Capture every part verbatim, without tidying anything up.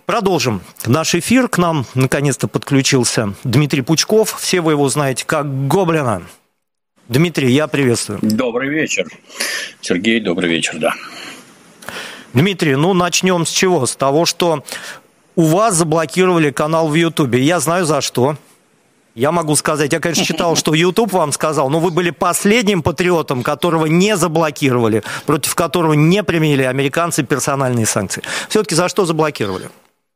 Продолжим наш эфир. К нам наконец-то подключился Дмитрий Пучков. Все вы его знаете как Гоблина. Дмитрий, я приветствую. Добрый вечер. Сергей, добрый вечер, да. Дмитрий, ну начнем с чего? С того, что у вас заблокировали канал в Ютубе. Я знаю за что. Я могу сказать, я, конечно, читал, что YouTube вам сказал, но вы были последним патриотом, которого не заблокировали, против которого не применили американцы персональные санкции. Все-таки за что заблокировали?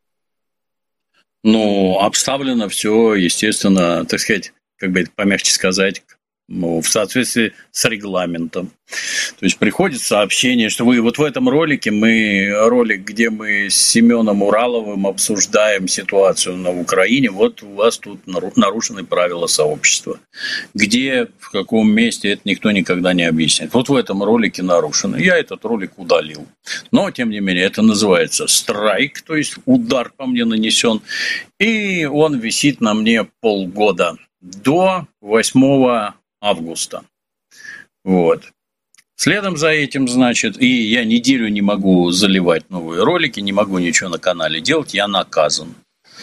Ну, обставлено все, естественно, так сказать, как бы это помягче сказать, ну, в соответствии с регламентом. То есть приходит сообщение, что вы вот в этом ролике, мы ролик, где мы с Семеном Ураловым обсуждаем ситуацию на Украине, вот у вас тут нарушены правила сообщества. Где, в каком месте, это никто никогда не объясняет. Вот в этом ролике нарушено. Я этот ролик удалил. Но, тем не менее, это называется страйк, то есть удар по мне нанесен. И он висит на мне полгода до восьмого августа. Вот. Следом за этим, значит, и я неделю не могу заливать новые ролики, не могу ничего на канале делать, я наказан.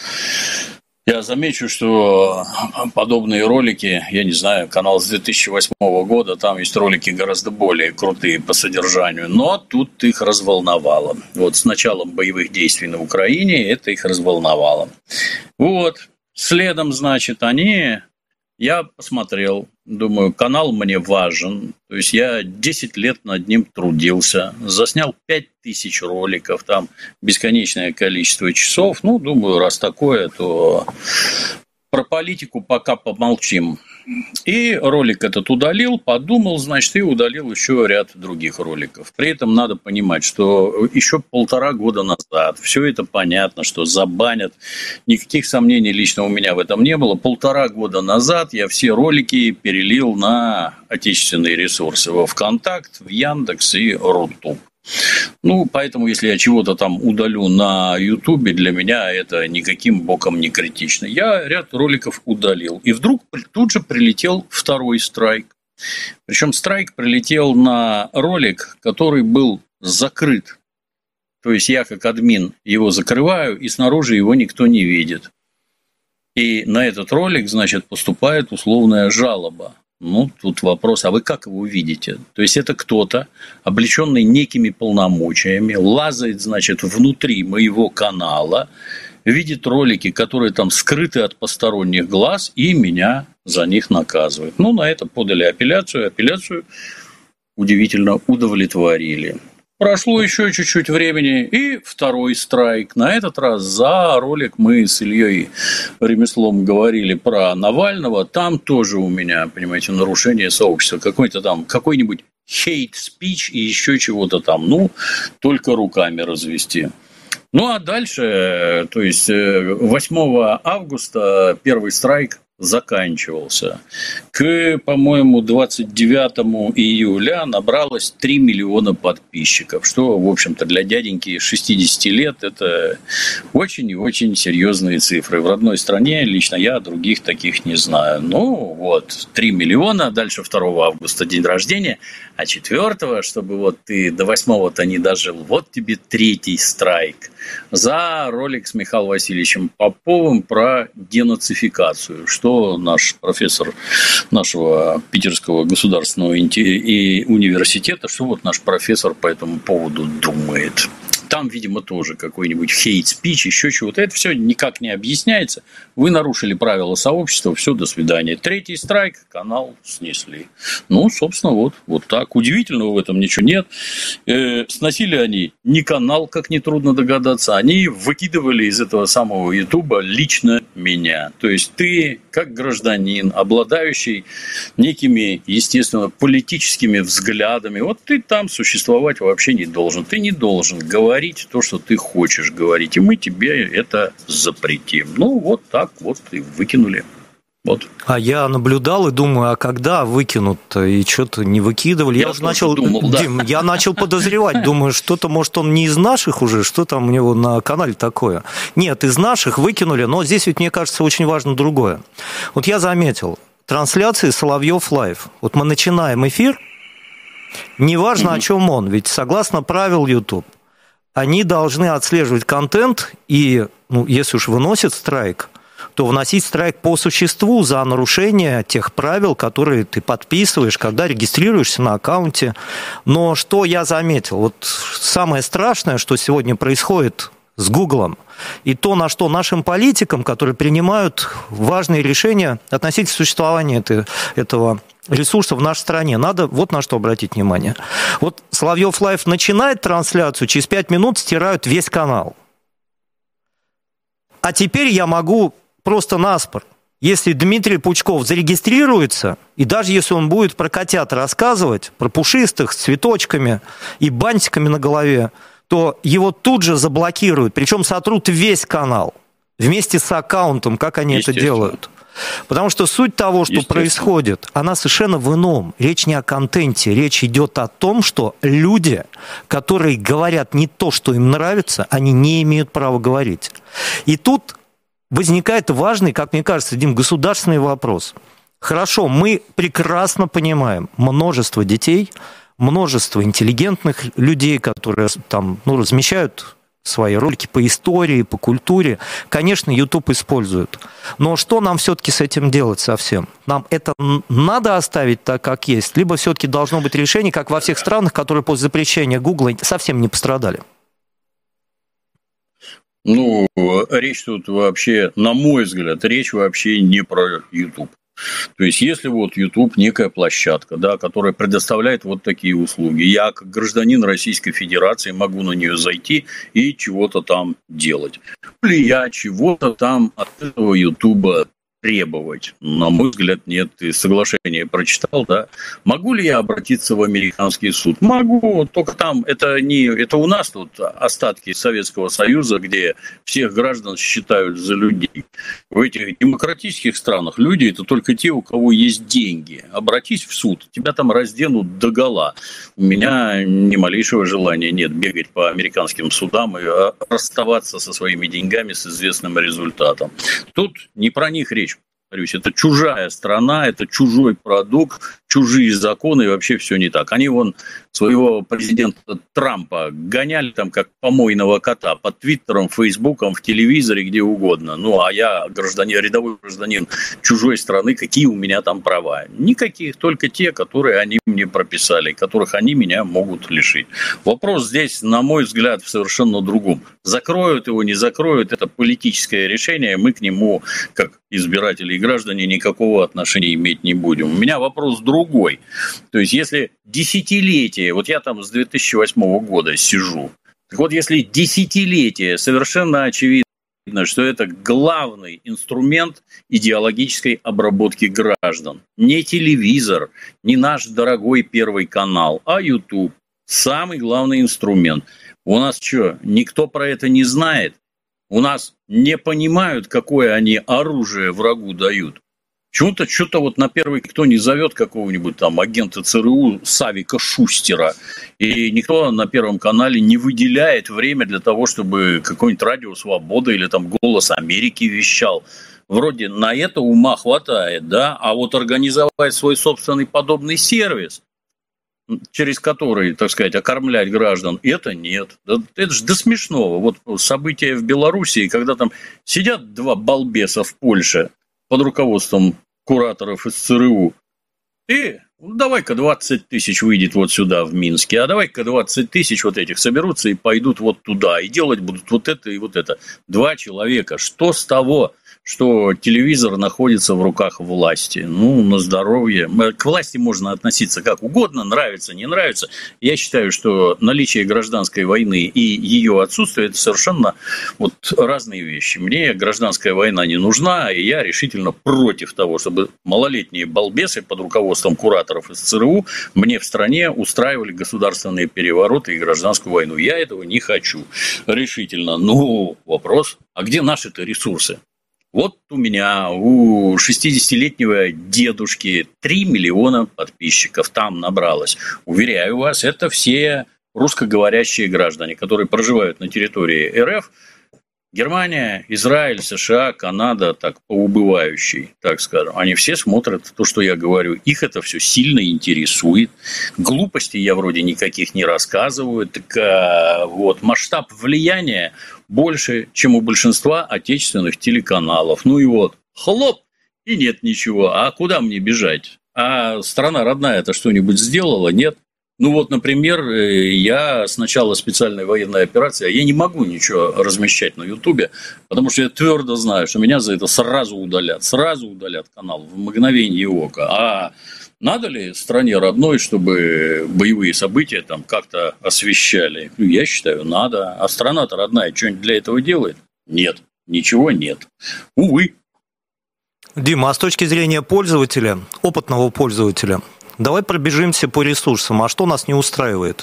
Я замечу, что подобные ролики, я не знаю, канал с две тысячи восьмого года, там есть ролики гораздо более крутые по содержанию, но тут их разволновало. Вот с началом боевых действий на Украине это их разволновало. Вот. Следом, значит, они... Я посмотрел, думаю, канал мне важен, то есть я десять лет над ним трудился, заснял пять тысяч роликов, там бесконечное количество часов, ну, думаю, раз такое, то про политику пока помолчим. И ролик этот удалил, подумал, значит, и удалил еще ряд других роликов. При этом надо понимать, что еще полтора года назад все это понятно, что забанят. Никаких сомнений лично у меня в этом не было. Полтора года назад я все ролики перелил на отечественные ресурсы. Во ВКонтакт, в Яндекс и Рутуб. Ну, поэтому, если я чего-то там удалю на Ютубе, для меня это никаким боком не критично. Я ряд роликов удалил. И вдруг тут же прилетел второй страйк. Причем страйк прилетел на ролик, который был закрыт. То есть, я как админ его закрываю, и снаружи его никто не видит. И на этот ролик, значит, поступает условная жалоба. Ну, тут вопрос, а вы как его видите? То есть, это кто-то, облеченный некими полномочиями, лазает, значит, внутри моего канала, видит ролики, которые там скрыты от посторонних глаз, и меня за них наказывает. Ну, на это подали апелляцию, апелляцию удивительно удовлетворили. Прошло еще чуть-чуть времени, и второй страйк. На этот раз за ролик мы с Ильей Ремеслом говорили про Навального. Там тоже у меня, понимаете, нарушение сообщества. Какой-то там, какой-нибудь hate speech и еще чего-то там. Ну, только руками развести. Ну, а дальше, то есть, восьмого августа первый страйк заканчивался. К, по-моему, двадцать девятого июля набралось три миллиона подписчиков, что, в общем-то, для дяденьки шестидесяти лет это очень и очень серьезные цифры. В родной стране лично я других таких не знаю. Ну, вот, три миллиона, дальше второго августа день рождения, а четвертого, чтобы вот ты до восьмого-то не дожил, вот тебе третий страйк за ролик с Михаилом Васильевичем Поповым про денацификацию, что Что наш профессор нашего Питерского государственного и университета, что вот наш профессор по этому поводу думает. Там, видимо, тоже какой-нибудь хейт-спич, еще чего-то. Это все никак не объясняется. Вы нарушили правила сообщества, все, до свидания. Третий страйк, канал снесли. Ну, собственно, вот, вот так. Удивительного в этом ничего нет. Э, сносили они не канал, как нетрудно догадаться, они выкидывали из этого самого Ютуба лично меня. То есть, ты, как гражданин, обладающий некими, естественно, политическими взглядами, вот ты там существовать вообще не должен. Ты не должен говорить то, что ты хочешь говорить, и мы тебе это запретим. Ну, вот так вот и выкинули. Вот. А я наблюдал и думаю, а когда выкинут-то? И что-то не выкидывали. Я, я уже начал, думал, Дим, да. я начал подозревать, думаю, что-то, может, он не из наших уже, что там у него на канале такое. Нет, из наших выкинули, но здесь ведь, мне кажется, очень важно другое. Вот я заметил, трансляции Соловьев Лайв. Вот мы начинаем эфир, неважно, mm-hmm. о чем он, ведь согласно правил YouTube, они должны отслеживать контент и, ну, если уж выносят страйк, то вносить страйк по существу за нарушение тех правил, которые ты подписываешь, когда регистрируешься на аккаунте. Но что я заметил? Вот самое страшное, что сегодня происходит с Гуглом, и то, на что нашим политикам, которые принимают важные решения относительно существования этого ресурса в нашей стране, надо вот на что обратить внимание. Вот Соловьев Лайв начинает трансляцию, через пять минут стирают весь канал. А теперь я могу просто наспор. Если Дмитрий Пучков зарегистрируется, и даже если он будет про котят рассказывать, про пушистых с цветочками и бантиками на голове, то его тут же заблокируют, причем сотрут весь канал вместе с аккаунтом, как они это делают. Потому что суть того, что происходит, она совершенно в ином. Речь не о контенте, речь идет о том, что люди, которые говорят не то, что им нравится, они не имеют права говорить. И тут возникает важный, как мне кажется, Дим, государственный вопрос. Хорошо, мы прекрасно понимаем, множество детей, множество интеллигентных людей, которые там, ну, размещают свои ролики по истории, по культуре. Конечно, YouTube используют. Но что нам все-таки с этим делать совсем? Нам это надо оставить так, как есть? Либо все-таки должно быть решение, как во всех странах, которые после запрещения Гугла совсем не пострадали? Ну, речь тут вообще, на мой взгляд, речь вообще не про YouTube. То есть, если вот YouTube некая площадка, да, которая предоставляет вот такие услуги, я как гражданин Российской Федерации могу на нее зайти и чего-то там делать. Влиять, чего-то там от этого YouTube требовать. На мой взгляд, нет. Ты соглашение прочитал, да? Могу ли я обратиться в американский суд? Могу, только там это не... Это у нас тут остатки Советского Союза, где всех граждан считают за людей. В этих демократических странах люди – это только те, у кого есть деньги. Обратись в суд, тебя там разденут догола. У меня ни малейшего желания нет бегать по американским судам и расставаться со своими деньгами с известным результатом. Тут не про них речь. Это чужая страна, это чужой продукт, чужие законы, и вообще все не так. Они вон своего президента Трампа гоняли там как помойного кота по твиттерам, фейсбукам, в телевизоре, где угодно. Ну, а я гражданин, рядовой гражданин чужой страны, какие у меня там права? Никаких, только те, которые они мне прописали, которых они меня могут лишить. Вопрос здесь, на мой взгляд, в совершенно другом. Закроют его, не закроют, это политическое решение, мы к нему, как избиратели и граждане, никакого отношения иметь не будем. У меня вопрос другой. То есть, если десятилетия, вот я там с две тысячи восьмого года сижу, так вот, если десятилетия совершенно очевидно, что это главный инструмент идеологической обработки граждан. Не телевизор, не наш дорогой Первый канал, а YouTube. Самый главный инструмент. У нас что, никто про это не знает? У нас не понимают, какое они оружие врагу дают. Почему-то что-то вот на первый никто не зовет какого-нибудь там агента ЦРУ Савика Шустера. И никто на Первом канале не выделяет время для того, чтобы какой-нибудь Радио Свобода или там Голос Америки вещал. Вроде на это ума хватает, да? А вот организовать свой собственный подобный сервис, через который, так сказать, окормлять граждан, это нет. Это же до смешного. Вот события в Белоруссии, когда там сидят два балбеса в Польше под руководством кураторов из ЦРУ, и ну, давай-ка двадцать тысяч выйдет вот сюда, в Минске, а давай-ка двадцать тысяч вот этих соберутся и пойдут вот туда, и делать будут вот это и вот это. Два человека. Что с того, что телевизор находится в руках власти? Ну, на здоровье. К власти можно относиться как угодно, нравится, не нравится. Я считаю, что наличие гражданской войны и ее отсутствие – это совершенно вот разные вещи. Мне гражданская война не нужна, и я решительно против того, чтобы малолетние балбесы под руководством кураторов из ЦРУ мне в стране устраивали государственные перевороты и гражданскую войну. Я этого не хочу решительно. Ну, вопрос, а где наши-то ресурсы? Вот у меня, у шестидесятилетнего дедушки три миллиона подписчиков там набралось. Уверяю вас, это все русскоговорящие граждане, которые проживают на территории РФ, Германия, Израиль, США, Канада, так, по убывающей, так скажем, они все смотрят то, что я говорю. Их это все сильно интересует. Глупостей я вроде никаких не рассказываю. Так, а, вот, масштаб влияния больше, чем у большинства отечественных телеканалов. Ну и вот, хлоп, и нет ничего. А куда мне бежать? А страна родная-то что-нибудь сделала? Нет. Ну вот, например, я с начала специальной военной операции, я не могу ничего размещать на Ютубе, потому что я твердо знаю, что меня за это сразу удалят, сразу удалят канал в мгновение ока. А надо ли стране родной, чтобы боевые события там как-то освещали? Я считаю, надо. А страна-то родная что-нибудь для этого делает? Нет, ничего нет. Увы. Дима, а с точки зрения пользователя, опытного пользователя, давай пробежимся по ресурсам. А что нас не устраивает?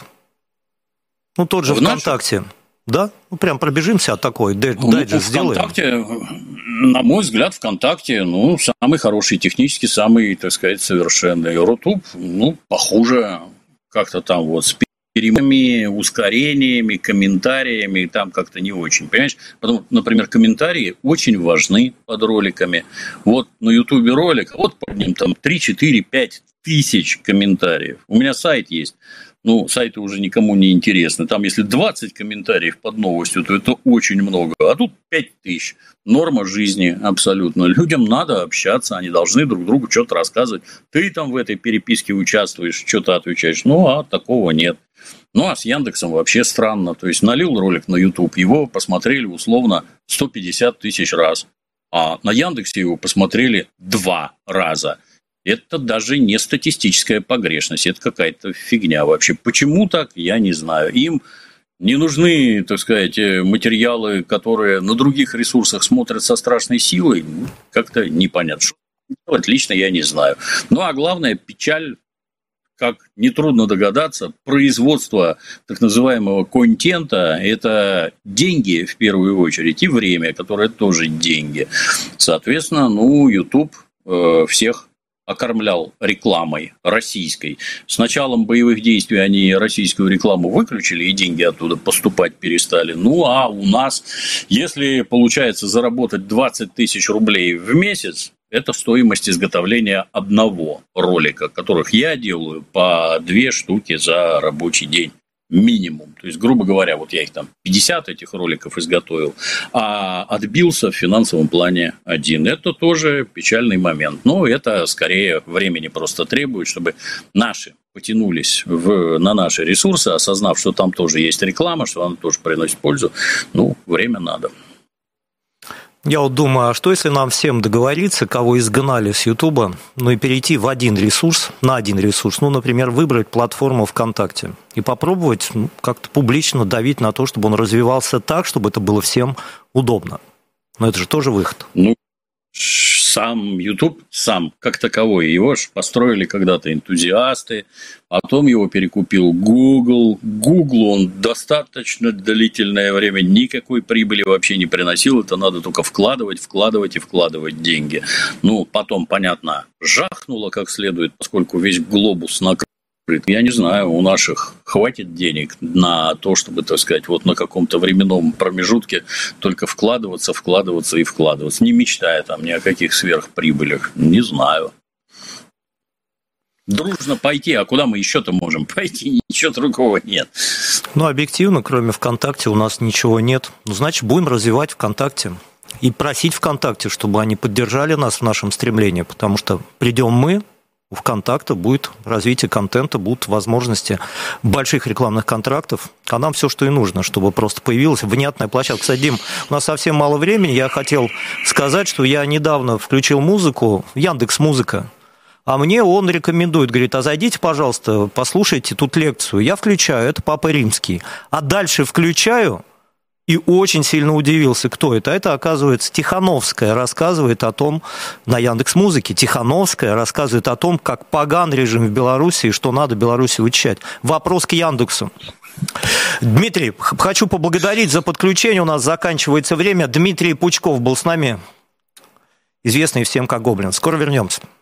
Ну, тот же в ВКонтакте. Нашем... Да? Ну, прям пробежимся от такой. Ну, дайджест сделаем. ВКонтакте, на мой взгляд, ВКонтакте, ну, самый хороший технически, самый, так сказать, совершенный. Рутуб, ну, похуже. Как-то там вот с переменами, ускорениями, комментариями, там как-то не очень, понимаешь? Потому, например, комментарии очень важны под роликами. Вот на Ютубе ролик, вот под ним там три, четыре, пять тысяч комментариев. У меня сайт есть. Ну, сайты уже никому не интересны. Там, если двадцать комментариев под новостью, то это очень много. А тут пять тысяч. Норма жизни абсолютно. Людям надо общаться, они должны друг другу что-то рассказывать. Ты там в этой переписке участвуешь, что-то отвечаешь. Ну, а такого нет. Ну, а с Яндексом вообще странно. То есть, налил ролик на YouTube, его посмотрели условно сто пятьдесят тысяч раз. А на Яндексе его посмотрели два раза. Это даже не статистическая погрешность, это какая-то фигня вообще. Почему так, я не знаю. Им не нужны, так сказать, материалы, которые на других ресурсах смотрят со страшной силой. Как-то непонятно. Что делать, лично я не знаю. Ну, а главное, печаль, как нетрудно догадаться, производство так называемого контента – это деньги в первую очередь и время, которое тоже деньги. Соответственно, ну, YouTube э, всех окормлял рекламой российской. С началом боевых действий они российскую рекламу выключили, и деньги оттуда поступать перестали. Ну, а у нас, если получается заработать двадцать тысяч рублей в месяц, это стоимость изготовления одного ролика, которых я делаю по две штуки за рабочий день. Минимум. То есть, грубо говоря, вот я их там пятьдесят этих роликов изготовил, а отбился в финансовом плане один. Это тоже печальный момент. Но это скорее времени просто требует, чтобы наши потянулись в, на наши ресурсы, осознав, что там тоже есть реклама, что она тоже приносит пользу. Ну, время надо. Я вот думаю, а что если нам всем договориться, кого изгнали с Ютуба, ну и перейти в один ресурс, на один ресурс, ну, например, выбрать платформу ВКонтакте и попробовать ну, как-то публично давить на то, чтобы он развивался так, чтобы это было всем удобно. Но это же тоже выход. Ну, сам YouTube, сам как таковой, его же построили когда-то энтузиасты, потом его перекупил Google. Google он достаточно длительное время никакой прибыли вообще не приносил, это надо только вкладывать, вкладывать и вкладывать деньги. Ну, потом, понятно, жахнуло как следует, поскольку весь глобус накрыт. Я не знаю, у наших хватит денег на то, чтобы, так сказать, вот на каком-то временном промежутке только вкладываться, вкладываться и вкладываться, не мечтая там ни о каких сверхприбылях. Не знаю. Дружно пойти, а куда мы еще-то можем пойти? Ничего другого нет. Ну, объективно, кроме ВКонтакте у нас ничего нет. Ну, значит, будем развивать ВКонтакте. И просить ВКонтакте, чтобы они поддержали нас в нашем стремлении, потому что придем мы, у ВКонтакта будет развитие контента, будут возможности больших рекламных контрактов, а нам все, что и нужно, чтобы просто появилась внятная площадка. Кстати, Дим, у нас совсем мало времени, я хотел сказать, что я недавно включил музыку, Яндекс.Музыка, а мне он рекомендует, говорит, а зайдите, пожалуйста, послушайте тут лекцию. Я включаю, это Папа Римский, а дальше включаю... И очень сильно удивился, кто это. Это, оказывается, Тихановская рассказывает о том, на Яндекс.Музыке, Тихановская рассказывает о том, как поган режим в Беларуси и что надо Беларуси вычищать. Вопрос к Яндексу. Дмитрий, хочу поблагодарить за подключение. У нас заканчивается время. Дмитрий Пучков был с нами, известный всем как Гоблин. Скоро вернемся.